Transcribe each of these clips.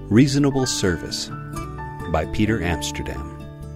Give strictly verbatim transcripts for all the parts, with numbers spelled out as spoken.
Reasonable Service by Peter Amsterdam.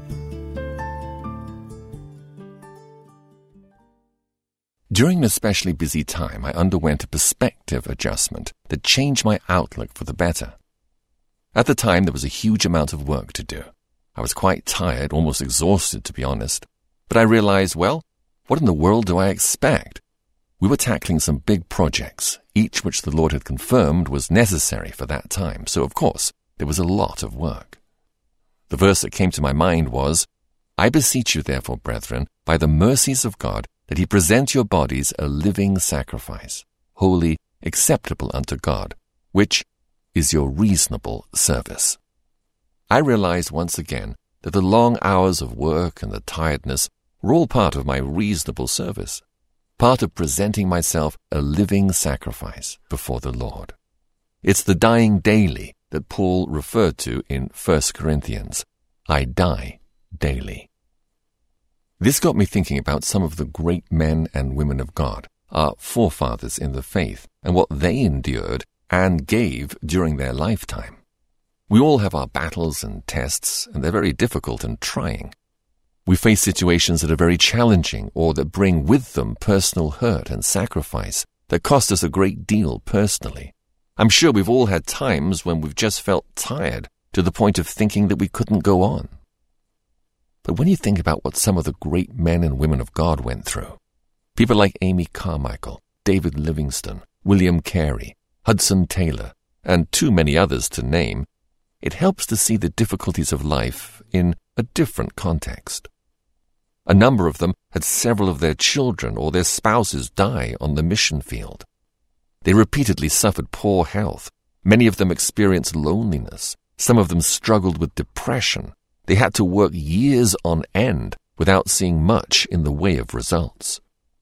During an especially busy time, I underwent a perspective adjustment that changed my outlook for the better. At the time, there was a huge amount of work to do. I was quite tired, almost exhausted, to be honest. But I realized, well, what in the world do I expect? We were tackling some big projects, each which the Lord had confirmed was necessary for that time, so of course, there was a lot of work. The verse that came to my mind was, I beseech you therefore, brethren, by the mercies of God, that he present your bodies a living sacrifice, holy, acceptable unto God, which is your reasonable service. I realized once again that the long hours of work and the tiredness were all part of my reasonable service, part of presenting myself a living sacrifice before the Lord. It's the dying daily that Paul referred to in First Corinthians. I die daily. This got me thinking about some of the great men and women of God, our forefathers in the faith, and what they endured and gave during their lifetime. We all have our battles and tests, and they're very difficult and trying. We face situations that are very challenging or that bring with them personal hurt and sacrifice that cost us a great deal personally. I'm sure we've all had times when we've just felt tired to the point of thinking that we couldn't go on. But when you think about what some of the great men and women of God went through, people like Amy Carmichael, David Livingstone, William Carey, Hudson Taylor, and too many others to name, it helps to see the difficulties of life in a different context. A number of them had several of their children or their spouses die on the mission field. They repeatedly suffered poor health. Many of them experienced loneliness. Some of them struggled with depression. They had to work years on end without seeing much in the way of results.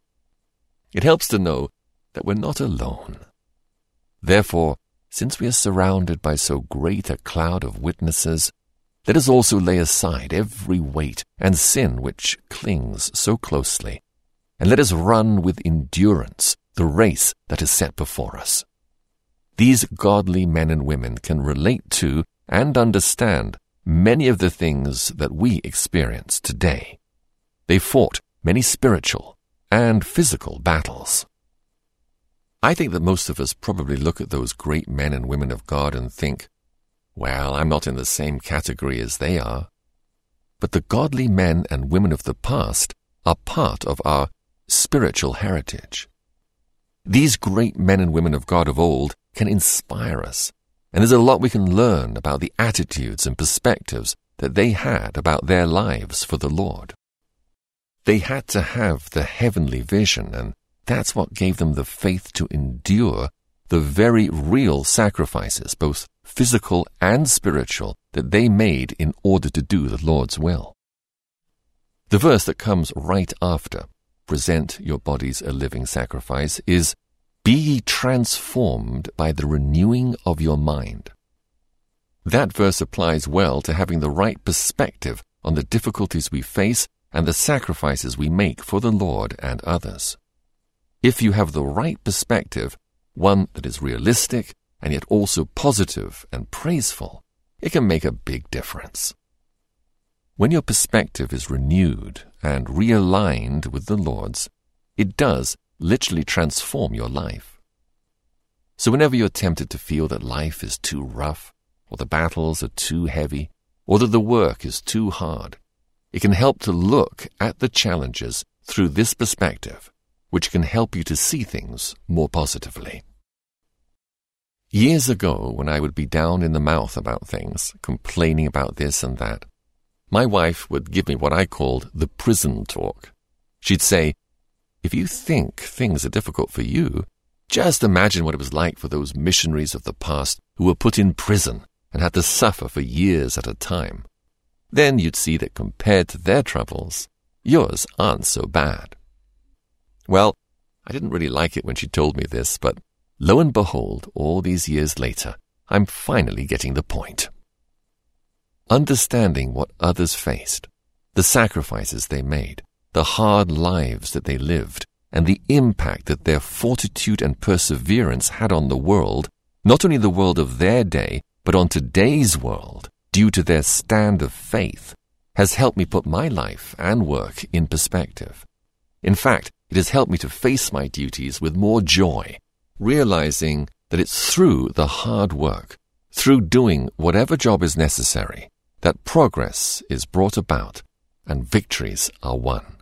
It helps to know that we're not alone. Therefore, since we are surrounded by so great a cloud of witnesses, let us also lay aside every weight and sin which clings so closely, and let us run with endurance the race that is set before us. These godly men and women can relate to and understand many of the things that we experience today. They fought many spiritual and physical battles. I think that most of us probably look at those great men and women of God and think, well, I'm not in the same category as they are. But the godly men and women of the past are part of our spiritual heritage. These great men and women of God of old can inspire us, and there's a lot we can learn about the attitudes and perspectives that they had about their lives for the Lord. They had to have the heavenly vision, and that's what gave them the faith to endure the very real sacrifices, both physical and spiritual, that they made in order to do the Lord's will. The verse that comes right after, present your bodies a living sacrifice, is, be ye transformed by the renewing of your mind. That verse applies well to having the right perspective on the difficulties we face and the sacrifices we make for the Lord and others. If you have the right perspective, one that is realistic and yet also positive and praiseful, it can make a big difference. When your perspective is renewed and realigned with the Lord's, it does literally transform your life. So whenever you're tempted to feel that life is too rough, or the battles are too heavy, or that the work is too hard, it can help to look at the challenges through this perspective, which can help you to see things more positively. Years ago, when I would be down in the mouth about things, complaining about this and that, my wife would give me what I called the prison talk. She'd say, if you think things are difficult for you, just imagine what it was like for those missionaries of the past who were put in prison and had to suffer for years at a time. Then you'd see that compared to their troubles, yours aren't so bad. Well, I didn't really like it when she told me this, but lo and behold, all these years later, I'm finally getting the point. Understanding what others faced, the sacrifices they made, the hard lives that they lived, and the impact that their fortitude and perseverance had on the world, not only the world of their day, but on today's world, due to their stand of faith, has helped me put my life and work in perspective. In fact, it has helped me to face my duties with more joy, realizing that it's through the hard work, through doing whatever job is necessary, that progress is brought about and victories are won.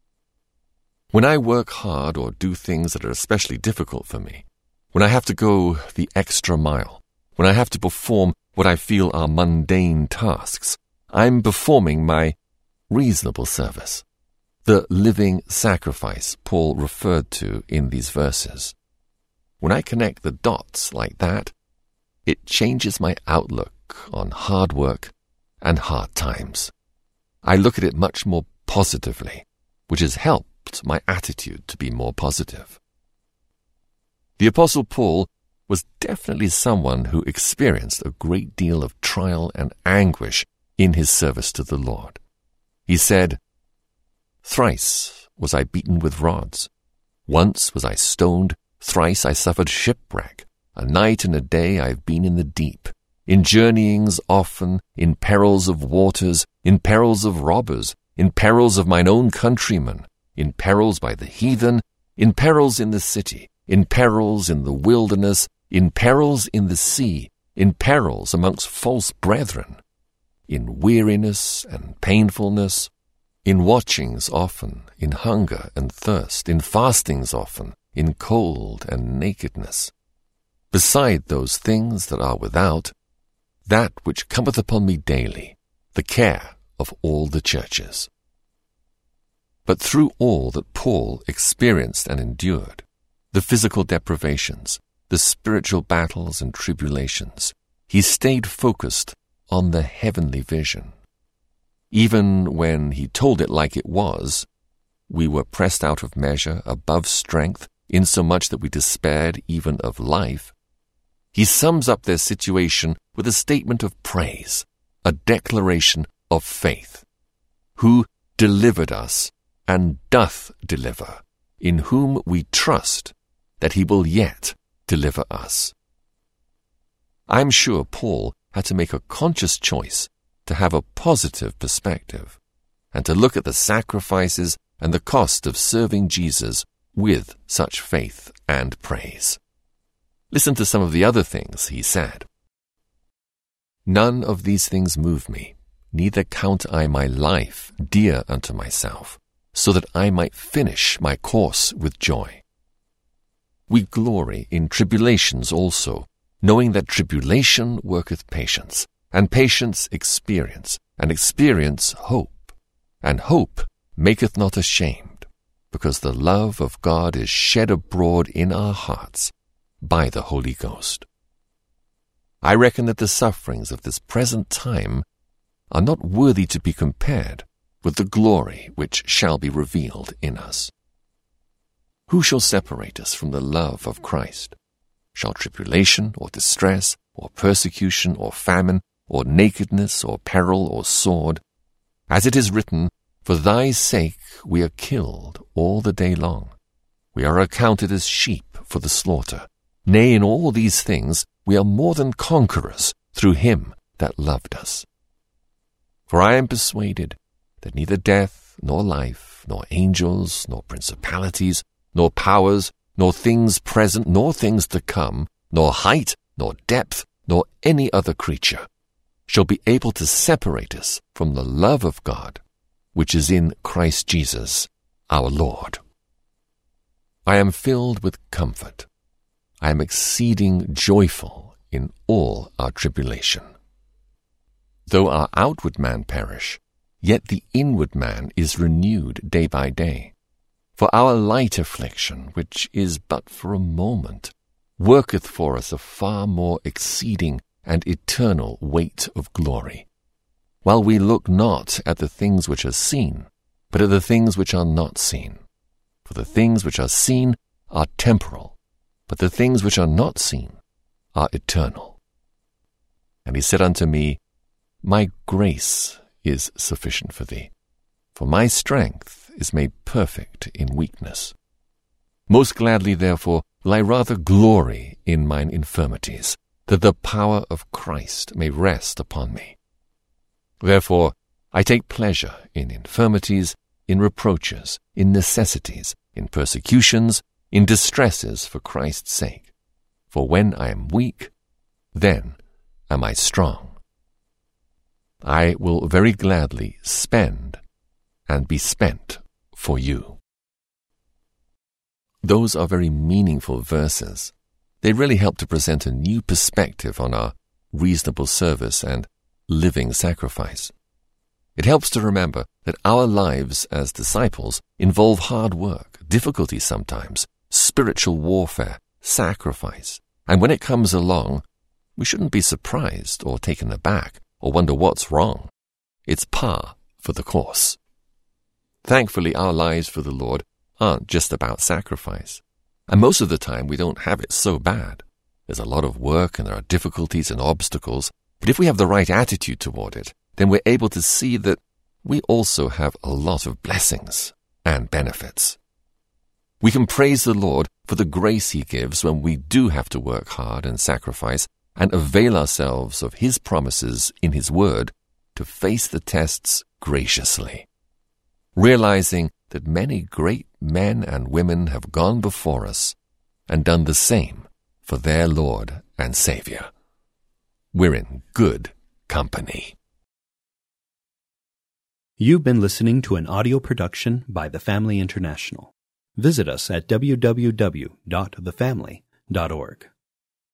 When I work hard or do things that are especially difficult for me, when I have to go the extra mile, when I have to perform what I feel are mundane tasks, I'm performing my reasonable service, the living sacrifice Paul referred to in these verses. When I connect the dots like that, it changes my outlook on hard work and hard times. I look at it much more positively, which has helped my attitude to be more positive. The Apostle Paul was definitely someone who experienced a great deal of trial and anguish in his service to the Lord. He said, "Thrice was I beaten with rods. Once was I stoned. Thrice I suffered shipwreck. A night and a day I have been in the deep, in journeyings often, in perils of waters, in perils of robbers, in perils of mine own countrymen, in perils by the heathen, in perils in the city, in perils in the wilderness, in perils in the sea, in perils amongst false brethren, in weariness and painfulness, in watchings often, in hunger and thirst, in fastings often, in cold and nakedness. Beside those things that are without, that which cometh upon me daily, the care of all the churches." But through all that Paul experienced and endured, the physical deprivations, the spiritual battles and tribulations, he stayed focused on the heavenly vision. Even when he told it like it was, we were pressed out of measure, above strength, insomuch that we despaired even of life, he sums up their situation with a statement of praise, a declaration of faith. Who delivered us and doth deliver, in whom we trust that he will yet deliver us. I'm sure Paul had to make a conscious choice to have a positive perspective and to look at the sacrifices and the cost of serving Jesus with such faith and praise. Listen to some of the other things he said. "None of these things move me, neither count I my life dear unto myself, so that I might finish my course with joy. We glory in tribulations also, knowing that tribulation worketh patience, and patience experience, and experience hope. And hope maketh not ashamed, because the love of God is shed abroad in our hearts by the Holy Ghost." I reckon that the sufferings of this present time are not worthy to be compared with the glory which shall be revealed in us. Who shall separate us from the love of Christ? Shall tribulation, or distress, or persecution, or famine, or nakedness, or peril, or sword? As it is written, "For thy sake we are killed all the day long. We are accounted as sheep for the slaughter. Nay, in all these things we are more than conquerors through him that loved us. For I am persuaded that neither death, nor life, nor angels, nor principalities, nor powers, nor things present, nor things to come, nor height, nor depth, nor any other creature shall be able to separate us from the love of God, which is in Christ Jesus our Lord. I am filled with comfort. I am exceeding joyful in all our tribulation. Though our outward man perish, yet the inward man is renewed day by day. For our light affliction, which is but for a moment, worketh for us a far more exceeding and eternal weight of glory, while we look not at the things which are seen, but at the things which are not seen. For the things which are seen are temporal, but the things which are not seen are eternal. And he said unto me, My grace is sufficient for thee, for my strength is made perfect in weakness. Most gladly, therefore, will I rather glory in mine infirmities, that the power of Christ may rest upon me. Therefore, I take pleasure in infirmities, in reproaches, in necessities, in persecutions, in distresses for Christ's sake. For when I am weak, then am I strong. I will very gladly spend and be spent for you. Those are very meaningful verses. They really help to present a new perspective on our reasonable service and living sacrifice. It helps to remember that our lives as disciples involve hard work, difficulty sometimes, spiritual warfare, sacrifice, and when it comes along, we shouldn't be surprised or taken aback or wonder what's wrong. It's par for the course. Thankfully, our lives for the Lord aren't just about sacrifice, and most of the time we don't have it so bad. There's a lot of work and there are difficulties and obstacles, but if we have the right attitude toward it, then we're able to see that we also have a lot of blessings and benefits. We can praise the Lord for the grace He gives when we do have to work hard and sacrifice and avail ourselves of His promises in His Word to face the tests graciously, realizing that many great men and women have gone before us and done the same for their Lord and Savior. We're in good company. You've been listening to an audio production by The Family International. Visit us at w w w dot the family dot org.